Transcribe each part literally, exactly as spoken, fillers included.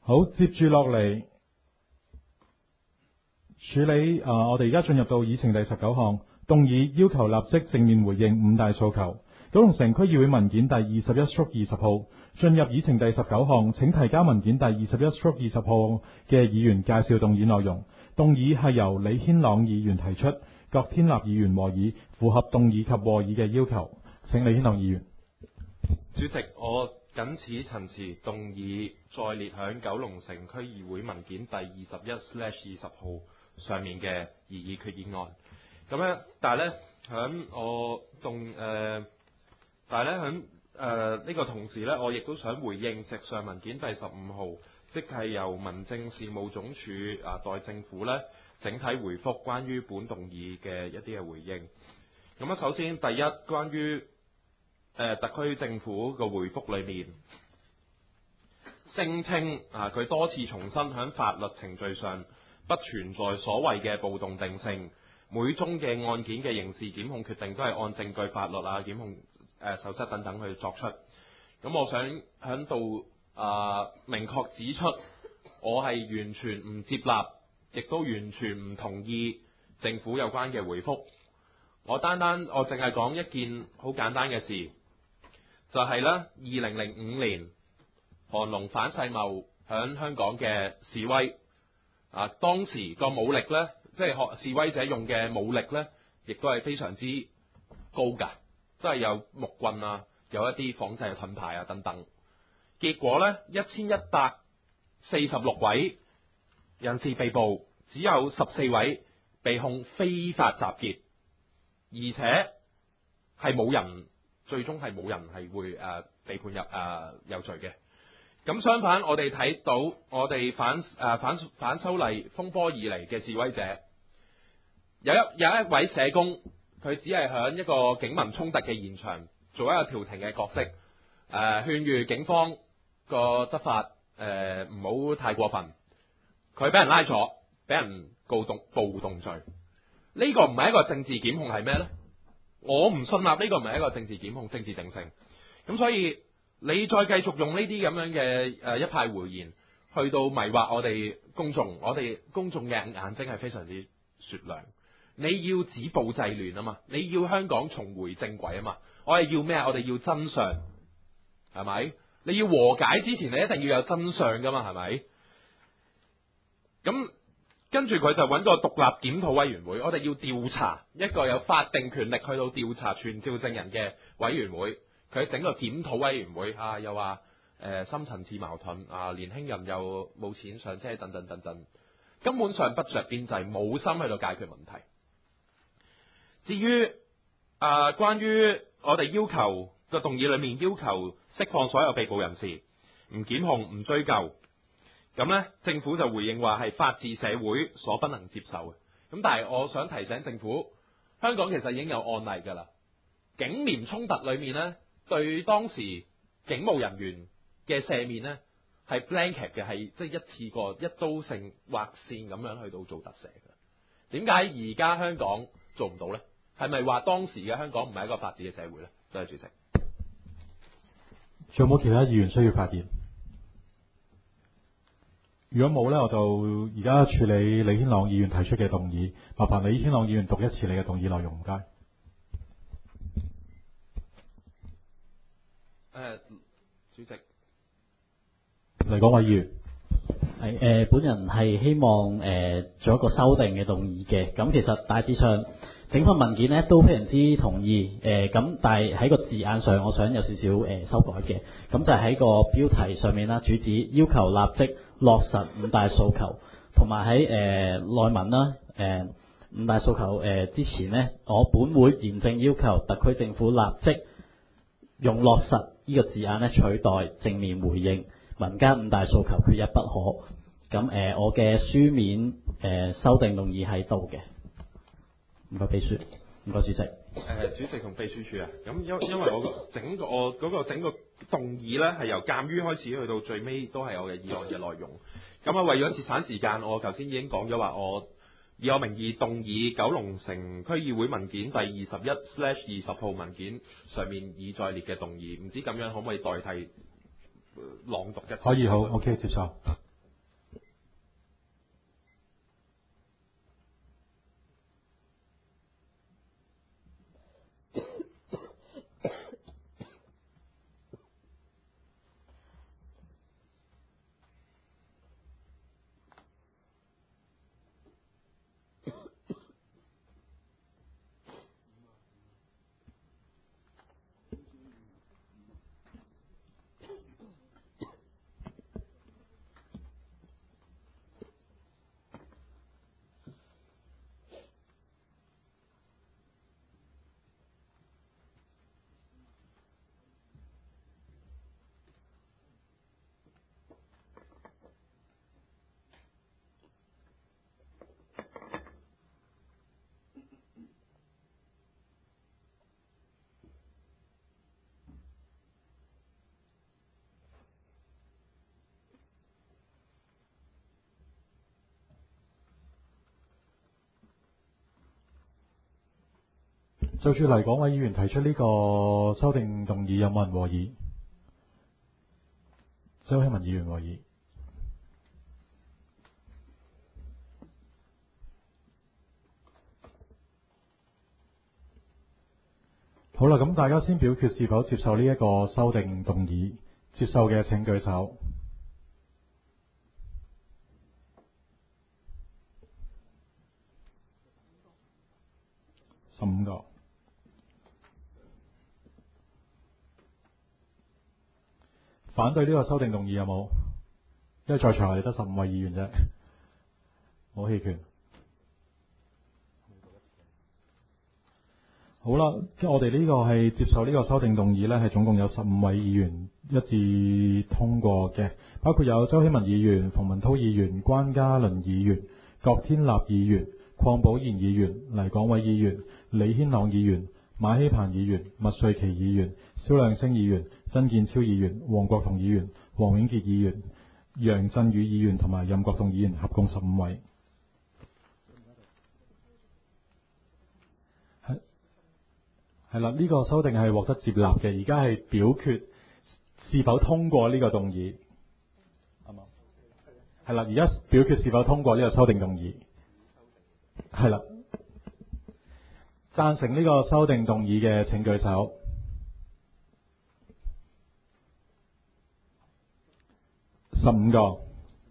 好，接住落嚟處理啊、呃，我哋而家進入到議程第十九項，動議要求立即正面回應五大訴求。九龍城區議會文件第二十一 stroke 二十號，進入議程第十九項，請提交文件第二十一 stroke 二十號嘅議員介紹動議內容。動議係由李軒朗議員提出，郭天立議員和議，符合動議及和議嘅要求。請李軒朗議員。 主席，我謹此陳辭，動議再列響九龍城區議會文件第二十一 slash 二十號上面嘅擬議決議案。咁咧，但係咧響我動誒、呃，但係咧響誒呢個同時咧，我亦都想回應直上文件第十五號，即係由民政事務總署啊代政府咧整體回覆關於本動議嘅一啲嘅回應。咁啊，首先第一，關於誒、呃、特區政府個回覆裏面聲稱啊，佢多次重申喺法律程序上不存在所謂嘅暴動定性，每宗嘅案件嘅刑事檢控決定都係按證據、法律啊、檢控誒、呃、守則等等去作出。咁我想喺度啊明確指出，我係完全唔接納，亦都完全唔同意政府有關嘅回覆。我單單我淨係講一件好簡單嘅事，就係咧二零零五年韓龍反世貿響香港嘅示威啊，當時個武力呢，即係示威者用嘅武力呢，亦都係非常之高㗎，都係有木棍啊，有一啲仿製嘅盾牌啊等等。結果呢，一千一百四十六位人士被捕，只有十四位被控非法集結，而且係冇人，最終係冇人係會誒、呃、被判入誒、呃、有罪嘅。咁相反，我哋睇到我哋反誒、呃、反反修例風波以嚟嘅示威者，有一有一位社工，佢只係響一個警民衝突嘅現場做一個調停嘅角色，誒、呃、勸喻警方個執法誒唔好太過分。佢俾人拉咗，俾人告動暴動罪。呢、這個唔係一個政治檢控係咩呢？我唔信納呢個唔係一個政治檢控、政治定性。咁所以你再繼續用呢啲咁樣嘅誒一派胡言，去到迷惑我哋公眾，我哋公眾嘅眼睛係非常之雪亮。你要止暴制亂啊嘛，你要香港重回正軌啊嘛。我哋要咩啊？我哋要真相，係咪？你要和解之前，你一定要有真相噶嘛，係咪？咁跟住佢就揾個獨立檢討委員會，我哋要調查一個有法定權力去到調查傳召證人嘅委員會。佢整個檢討委員會啊，又話誒、呃、深層次矛盾啊，年輕人又冇錢上車等等等等，根本上不着邊際，冇心去到解決問題。至於啊、呃，關於我哋要求個動議裏面要求釋放所有被捕人士，唔檢控唔追究，咁呢政府就回應話係法治社會所不能接受嘅。咁但係我想提醒政府，香港其實已經有案例㗎啦，警廉衝突裏面呢，對當時警務人員嘅赦免呢係 blanket 嘅，係即係一次過一刀性劃線咁樣去到做特赦嘅。點解而家香港做唔到呢？係咪話當時嘅香港唔係一個法治嘅社會呢？多謝主席。 仲有冇其他議員需要發言？如果冇呢，我就而家處理李軒朗議員提出嘅動議。麻煩李軒朗議員讀一次你嘅動議內容，唔該。 誒，主席， 嚟講，位議員係誒、呃，本人係希望誒、呃、做一個修訂嘅動議嘅。咁其實大致上整份文件咧都非常之同意誒，咁、呃、但係喺個字眼上，我想有少少誒修改嘅。咁就係喺個標題上面啦，主旨要求立即落實五大訴求，同埋喺誒內文啦誒、呃、五大訴求誒、呃、之前呢，我本會嚴正要求特區政府立即用落實呢個字眼咧取代正面回應民間五大訴求，缺一不可。咁誒、呃，我嘅書面誒、呃、修訂動議喺度嘅。唔該，秘書，唔該，主席。誒、 呃，主席同秘書處啊，咁因因為我整個我嗰個整個動議咧係由鑑於開始去到最尾都係我嘅議案嘅內容。咁啊，為咗節省時間，我頭先已經講咗話，我以我名義動議九龍城區議會文件第二十一 slash 二十號文件上面已載列嘅動議，唔知咁樣可唔可以代替、呃、朗讀一次？ 可以，好 OK 接受。 就住黎廣偉議員提出呢個修訂動議，有冇人和議？周希文議員和議。好啦，咁大家先表決是否接受呢一個修訂動議。接受嘅請舉手。十五個。反對呢個修訂動議有冇？因為在場我哋得十五位議員啫，冇棄權。好啦，我哋呢個係接受呢個修訂動議呢係總共有十五位議員一致通過嘅，包括有周希文議員、馮文濤議員、關家麟議員、郭天立議員、鄺寶賢議員、黎廣偉議員、李軒朗議員、馬希鵬議員、麥瑞琪議員、蕭亮星議員、曾健超議員、黃國同議員、黃永傑議員、楊振宇議員同埋任國棟議員，合共十五位。係係啦，呢個修訂係獲得接納嘅，而家係表決是否通過呢個動議。啱嘛？係啦，而家表決是否通過呢個修訂動議。係啦，贊成呢個修訂動議嘅請舉手。十五個。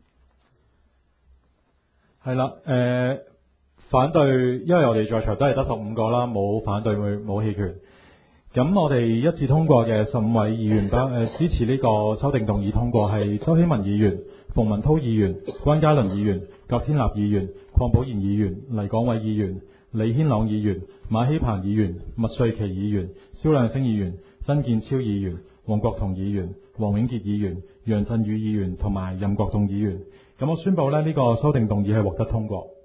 係啦，誒、呃，反對，因為我哋在場都係得十五個啦，冇反對，冇棄權。咁我哋一致通過嘅十五位議員，包、呃、誒支持呢個修訂動議通過係周希文議員、馮文濤議員、關家麟議員、郭天立議員、鄺寶賢議員、黎廣偉議員、李軒朗議員、馬希鵬議員、麥瑞琪議員、蕭亮星議員、曾健超議員、黃國同議員、黃永傑議員、楊振宇議員同埋任國棟議員。咁我宣布咧，呢個修訂動議係獲得通過。